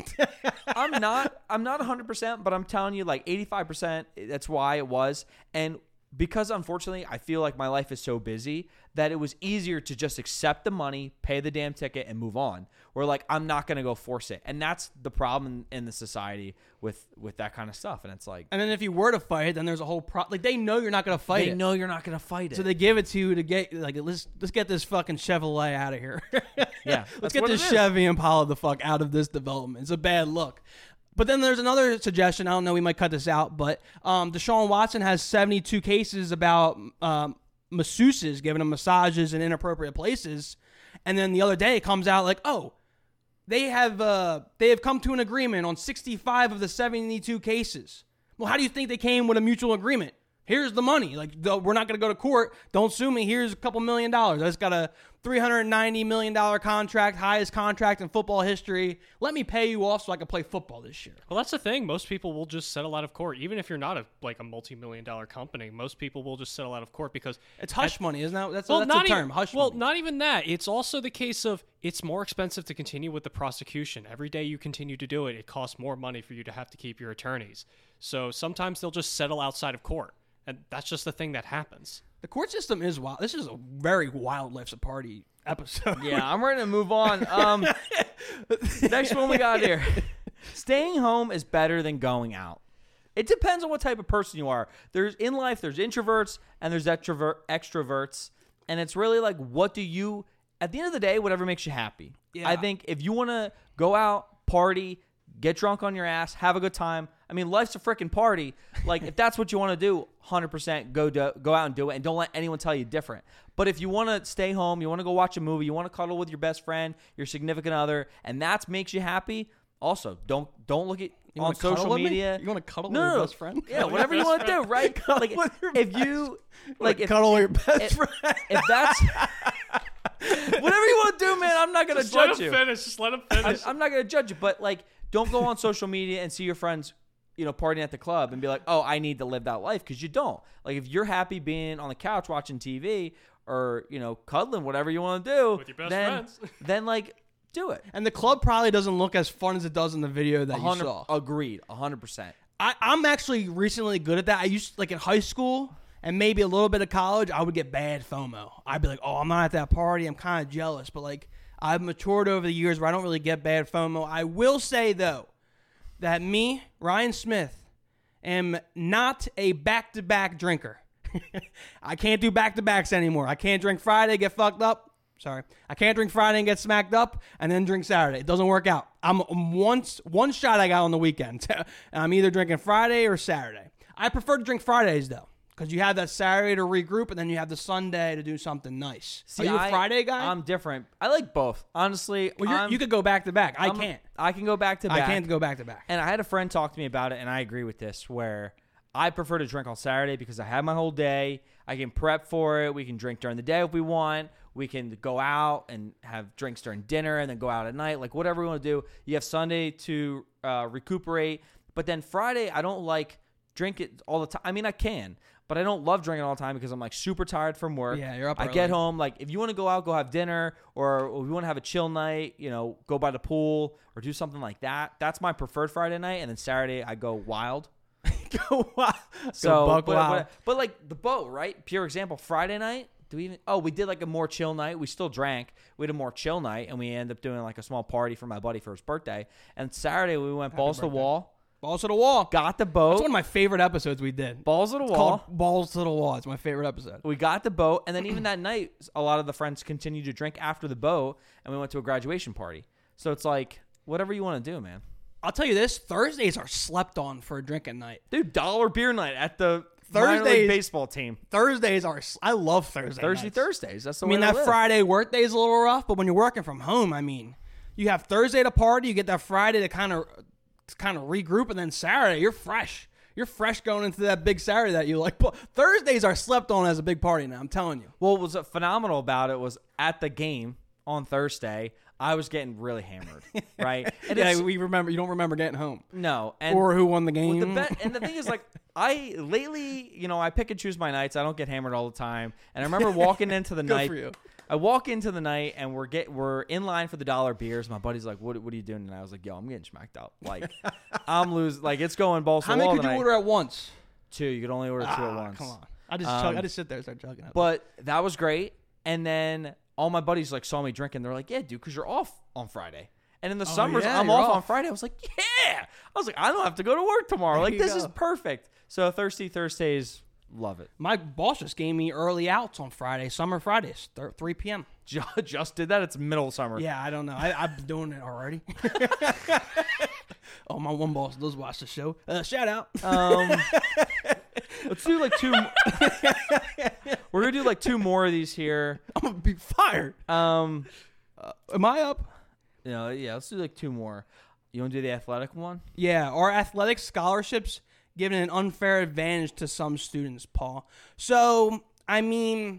I'm not, I'm not one hundred percent, but I'm telling you, like eighty-five percent, that's why it was. And because unfortunately, I feel like my life is so busy that it was easier to just accept the money, pay the damn ticket, and move on. Where like, I'm not going to go force it. And that's the problem in the society with, with that kind of stuff. And it's like, And then if you were to fight it, then there's a whole pro. Like they know you're not going to fight they it. know you're not going to fight it. So they give it to you to get like let's let's get this fucking Chevrolet out of here. Yeah, let's that's get what this it is. Chevy Impala the fuck out of this development. It's a bad look. But then there's another suggestion. I don't know. We might cut this out, but um, Deshaun Watson has seventy-two cases about um, masseuses giving them massages in inappropriate places, and then the other day it comes out like, oh, they have uh, they have come to an agreement on sixty-five of the seventy-two cases. Well, how do you think they came with a mutual agreement? Here's the money. Like, we're not going to go to court. Don't sue me. Here's a couple million dollars. I just got a three hundred ninety million dollars contract, highest contract in football history. Let me pay you off so I can play football this year. Well, that's the thing. Most people will just settle out of court, even if you're not a like a multi-million dollar company. Most people will just settle out of court because it's hush money, isn't that? That's, well, that's not the term, even, hush well, money. not even that. It's also the case of it's more expensive to continue with the prosecution. Every day you continue to do it, it costs more money for you to have to keep your attorneys. So sometimes they'll just settle outside of court. And that's just the thing that happens. The court system is wild. This is a very wild Life's a Party episode. Yeah, I'm ready to move on. Um, next one we got here. Staying home is better than going out. It depends on what type of person you are. There's in life, there's introverts and there's extrovert extroverts. And it's really like, what do you, at the end of the day, whatever makes you happy. Yeah. I think if you want to go out, party, get drunk on your ass, have a good time. I mean, life's a freaking party. Like, if that's what you want to do, one hundred percent go do, go out and do it, and don't let anyone tell you different. But if you want to stay home, you want to go watch a movie, you want to cuddle with your best friend, your significant other, and that makes you happy, also, don't don't look at You on wanna cuddle social with me? media. You want to cuddle No, with no, your no. best friend? Yeah, whatever you want to do, right? Like, with your if best- you, like, if, cuddle with your best if, friend. if that's, whatever you want to do, man, I'm not going to Just let judge him you. finish. Just let him I'm, finish. I'm not going to judge you, but like, don't go on social media and see your friends, you know, partying at the club and be like, oh, I need to live that life, because you don't. Like, if you're happy being on the couch watching T V or, you know, cuddling, whatever you want to do, With your best then, friends. then like, do it. And the club probably doesn't look as fun as it does in the video that you one hundred saw. Agreed, one hundred percent. I, I'm actually recently good at that. I used like in high school and maybe a little bit of college, I would get bad FOMO. I'd be like, oh, I'm not at that party. I'm kind of jealous. But like, I've matured over the years where I don't really get bad FOMO. I will say though that me, Ryan Smith, am not a back-to-back drinker. I can't do back-to-backs anymore. I can't drink Friday, get fucked up. Sorry. I can't drink Friday and get smacked up and then drink Saturday. It doesn't work out. I'm once one shot I got on the weekend. I'm either drinking Friday or Saturday. I prefer to drink Fridays though, because you have that Saturday to regroup and then you have the Sunday to do something nice. See, Are you a I- Friday guy? I'm different. I like both. Honestly, well, you're, I'm- you could go back to back. I I'm- can't. I can go back to I back. can't go back to back. And I had a friend talk to me about it, and I agree with this, where I prefer to drink on Saturday because I have my whole day. I can prep for it. We can drink during the day if we want. We can go out and have drinks during dinner and then go out at night. Like, whatever we want to do. You have Sunday to uh, recuperate. But then Friday, I don't like drink it all the time. I mean, I can, but I don't love drinking all the time because I'm like super tired from work. Yeah, you're up I early. get home. Like, if you want to go out, go have dinner, or if you want to have a chill night, you know, go by the pool or do something like that. That's my preferred Friday night. And then Saturday, I go wild. Go wild. So, Go buck but, wild. but, but like the boat, right? Pure example. Friday night, do we even? Oh, we did like a more chill night. We still drank. We had a more chill night, and we ended up doing like a small party for my buddy for his birthday. And Saturday, we went balls to the birthday. wall, Balls to the wall. got the boat, That's one of my favorite episodes we did. balls to the It's wall. called Balls to the Wall. It's my favorite episode. We got the boat, and then even that night, a lot of the friends continued to drink after the boat, and we went to a graduation party. So it's like whatever you want to do, man. I'll tell you this: Thursdays are slept on for a drinking night. Dude, dollar beer night at the minor league Thursdays- baseball team. Thursdays are. I love Thursday. Thursday, nights. Thursdays. That's the I way mean, to that live. Friday work day is a little rough, but when you're working from home, I mean, you have Thursday to party, you get that Friday to kind of, kind of regroup, and then Saturday you're fresh. You're fresh going into that big Saturday that you like. But Thursdays are slept on as a big party now. I'm telling you. What was phenomenal about it was at the game on Thursday, I was getting really hammered, right? And yeah, it's- we remember. You don't remember getting home no, and or who won the game. the bet, and the thing is, like, I lately, you know, I pick and choose my nights. I don't get hammered all the time. And I remember walking into the Good night. for you. I walk into the night and we're get we're in line for the dollar beers. My buddy's like, "What? What are you doing?" And I was like, "Yo, I'm getting smacked up. Like, I'm losing. Like, it's going balls How to many wall could you tonight." order at once? Two. You could only order two at Ah, once. come on. I just Um, chug, I just sit there and start chugging it. But that was great. And then all my buddies like saw me drinking. They're like, "Yeah, dude, because you're off on Friday." And in the summers, yeah, I'm you're off, on off. Friday. I was like, "Yeah." I was like, "I don't have to go to work tomorrow. There Like, you this go. is perfect." So Thirsty Thursdays, love it. My boss just gave me early outs on Friday, summer Fridays, th- three p.m. Ju- Just did that. It's middle of summer. Yeah, I don't know. I, I've been doing it already. Oh, my one boss does watch the show. Uh, shout out. Um, let's do like two. We're gonna do like two more of these here. I'm gonna be fired. Um, Uh, am I up? you know, yeah, let's do like two more. You want to do the athletic one? Yeah, are athletic scholarships given an unfair advantage to some students, Paul? So, I mean,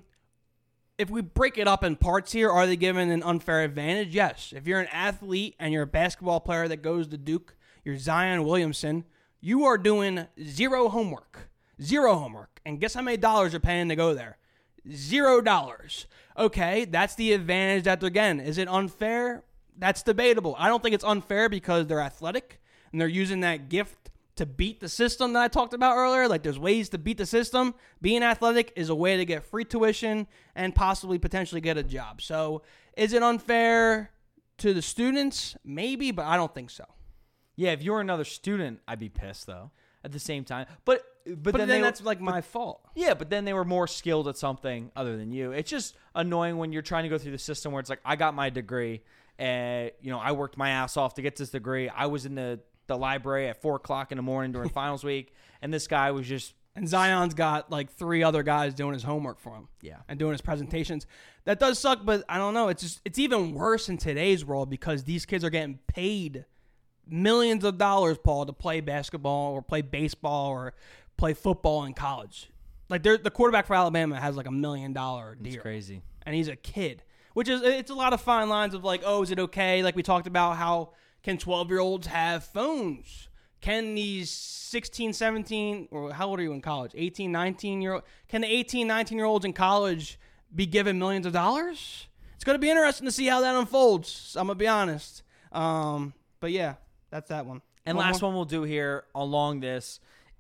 if we break it up in parts here, are they given an unfair advantage? Yes. If you're an athlete and you're a basketball player that goes to Duke, you're Zion Williamson, you are doing zero homework. Zero homework. And guess how many dollars you're paying to go there? Zero dollars. Okay, that's the advantage that they're getting. Is it unfair? That's debatable. I don't think it's unfair because they're athletic and they're using that gift to beat the system that I talked about earlier. Like, there's ways to beat the system. Being athletic is a way to get free tuition and possibly potentially get a job. So is it unfair to the students? Maybe, but I don't think so. Yeah, if you were another student, I'd be pissed though. At the same time, but but, But, then, then, they that's were, like my fault. yeah, but then they were more skilled at something other than you. It's just annoying when you're trying to go through the system where it's like, I got my degree, and you know I worked my ass off to get this degree. I was in the the library at four o'clock in the morning during finals week, and this guy was just And Zion's got like three other guys doing his homework for him. Yeah. And doing his presentations. That does suck, but I don't know. It's just it's even worse in today's world because these kids are getting paid millions of dollars, Paul, to play basketball or play baseball or play football in college. Like they're, the quarterback for Alabama has like a million dollar deal. It's crazy. And he's a kid. Which is it's a lot of fine lines of like, oh, is it okay? Like we talked about how can twelve-year-olds have phones? Can these sixteen, seventeen, or how old are you in college? eighteen, nineteen-year-old? Can the eighteen, nineteen-year-olds in college be given millions of dollars? It's going to be interesting to see how that unfolds. I'm going to be honest. Um, but, yeah, that's that one. And One last more? one we'll do here along this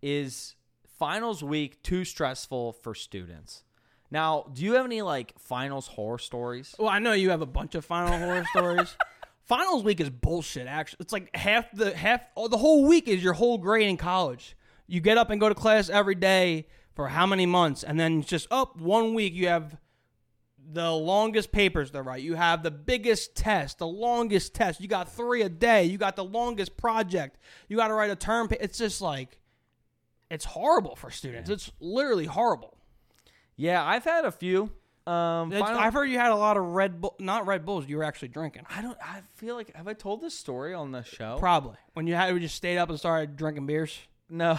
is finals week too stressful for students. Now, do you have any, like, finals horror stories? Well, I know you have a bunch of final horror stories. Finals week is bullshit, actually. It's like half the half oh, the whole week is your whole grade in college. You get up and go to class every day for how many months, and then it's just, oh, one week you have the longest papers to write. You have the biggest test, the longest test. You got three a day. You got the longest project. You got to write a term. Pa- it's just like, it's horrible for students. It's literally horrible. Yeah, I've had a few. Um, It's- final- I've heard you had a lot of Red Bull, not Red Bulls. You were actually drinking. I don't. I feel like have I told this story on the show? Probably when you had we just stayed up and started drinking beers. No,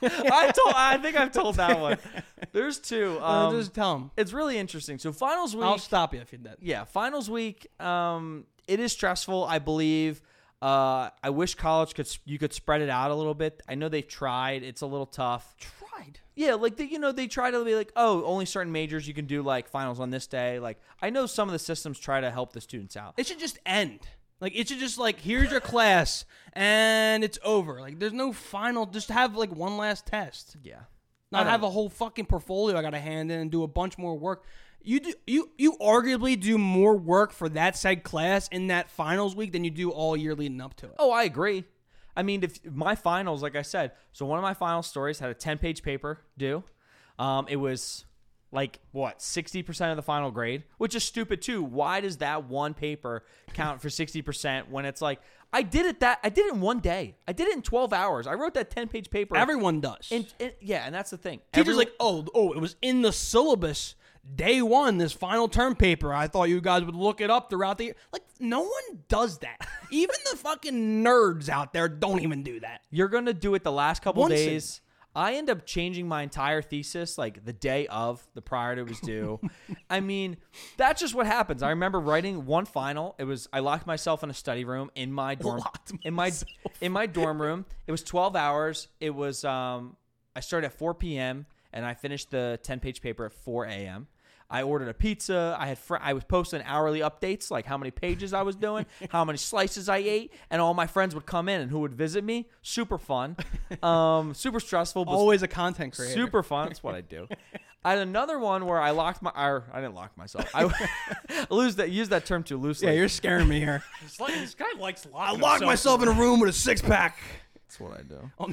I told. I think I've told that one. There's two. Uh, Um, just tell them. it's really interesting. So finals week. I'll stop you if you did. Yeah, finals week. Um, it is stressful. I believe. Uh, I wish college could you could spread it out a little bit. I know they've tried. It's a little tough. Tried. Yeah, like they, you know, they try to be like, oh, only certain majors you can do like finals on this day. Like I know some of the systems try to help the students out. It should just end. Like it should just like here's your class and it's over. Like there's no final. Just have like one last test. Yeah, Not don't have know. a whole fucking portfolio I got to hand in and do a bunch more work. You do you you arguably do more work for that said class in that finals week than you do all year leading up to it. Oh, I agree. I mean, if my finals, like I said, so one of my final stories had a ten-page paper due. Um, it was like what sixty percent of the final grade, which is stupid too. Why does that one paper count for sixty percent when it's like I did it that I did it in one day. I did it in twelve hours. I wrote that ten-page paper. Everyone does. And, and yeah, and that's the thing. Teachers Everyone- like, oh, oh, it was in the syllabus day one, this final term paper. I thought you guys would look it up throughout the year. Like, no one does that. Even the fucking nerds out there don't even do that. You're going to do it the last couple Once it- days. I end up changing my entire thesis like the day of, the prior to it was due. I mean, that's just what happens. I remember writing one final. It was I locked myself in a study room in my dorm Locked in my in my dorm room. It was twelve hours. It was um I started at four p.m. and I finished the ten-page paper at four a.m. I ordered a pizza. I had fr- I was posting hourly updates, like how many pages I was doing, how many slices I ate, and all my friends would come in and who would visit me. Super fun, um, super stressful, but Always a content creator. super fun. That's what I do. I had another one where I locked my. Or I didn't lock myself. I lose that. Use that term too loosely. Yeah, you're scaring me here. It's like, this guy likes I locking locked himself myself in a room with a six pack. That's what I do.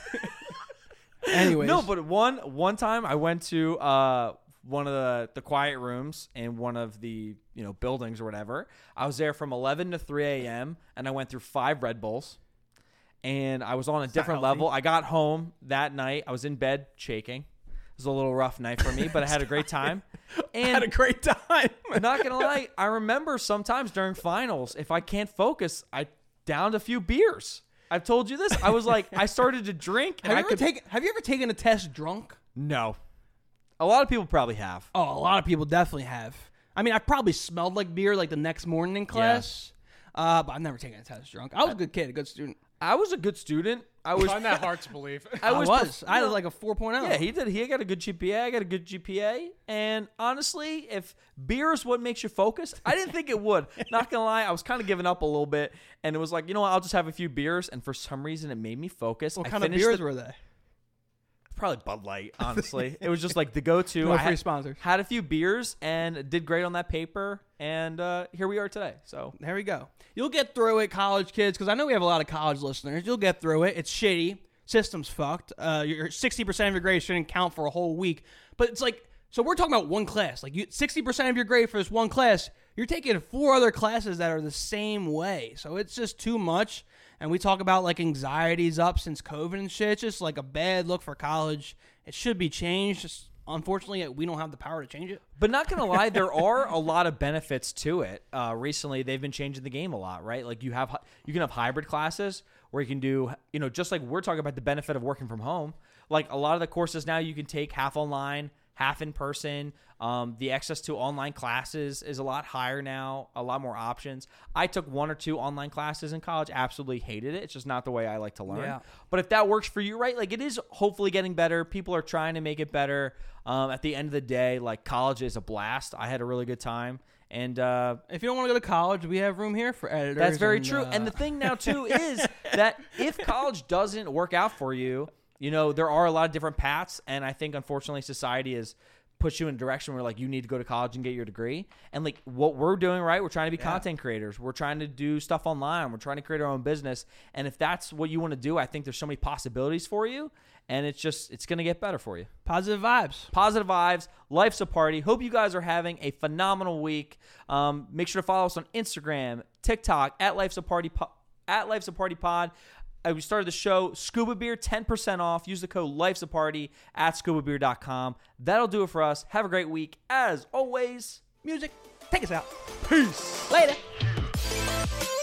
Anyways. No, but one one time I went to uh, one of the, the quiet rooms in one of the you know buildings or whatever. I was there from eleven to three a.m. and I went through five Red Bulls, and I was on a different healthy. level. I got home that night. I was in bed shaking. was a little rough night for me, but I had a great time. And Had a great time. not gonna lie, I remember sometimes during finals, if I can't focus, I downed a few beers. I've told you this. I was like, I started to drink. And Have I you ever could taken Have you ever taken a test drunk? no. A lot of people probably have. Oh, a lot of people definitely have. I mean, I probably smelled like beer like the next morning in class, uh, but I've never taken a test drunk. I was a good kid, a good student. I was a good student. I I was. find that hard to believe. I was. I pref- was. I you had know, like a four point oh. Yeah, he did. He got a good G P A. I got a good G P A. And honestly, if beer is what makes you focus, I didn't think it would. Not gonna lie, I was kind of giving up a little bit, and it was like, you know what? I'll just have a few beers. And for some reason, it made me focus. What I kind of finished beers the- were they? Probably Bud Light. Honestly, it was just like the go-to. No I free had, sponsors. had a few beers and did great on that paper, and uh, here we are today. So There we go. You'll get through it, college kids, because I know we have a lot of college listeners. You'll get through it. It's shitty. System's fucked. Uh, your sixty percent of your grade shouldn't count for a whole week. But it's like, so we're talking about one class. Like you, sixty percent of your grade for this one class, you're taking four other classes that are the same way. So it's just too much. And we talk about like anxiety's up since COVID and shit. It's just like a bad look for college. It should be changed. Just unfortunately, we don't have the power to change it. But not gonna lie, there are a lot of benefits to it. Uh, recently, they've been changing the game a lot, right? Like you have you can have hybrid classes where you can do, you know, just like we're talking about the benefit of working from home. Like a lot of the courses now, you can take half online, half in person. Um, the access to online classes is a lot higher now, a lot more options. I took one or two online classes in college, absolutely hated it. It's just not the way I like to learn. Yeah. But if that works for you, right, like it is hopefully getting better. People are trying to make it better. Um, at the end of the day, like college is a blast. I had a really good time. And uh, If you don't want to go to college, we have room here for editors. that's very and, true. uh, And the thing now, too, is that if college doesn't work out for you, you know, there are a lot of different paths. And I think, unfortunately, society has pushed you in a direction where, like, you need to go to college and get your degree. And, like, what we're doing, right, we're trying to be Yeah. content creators. We're trying to do stuff online. We're trying to create our own business. And if that's what you want to do, I think there's so many possibilities for you. And it's just, it's going to get better for you. positive vibes. Positive vibes. Life's a party. Hope you guys are having a phenomenal week. Um, make sure to follow us on Instagram, TikTok, at Life's a Party po- at Life's a Party Pod. Uh, we started the show, Scuba Beer, ten percent off. Use the code Life's a Party at scuba beer dot com. That'll do it for us. Have a great week. As always, Music, take us out. peace. Later.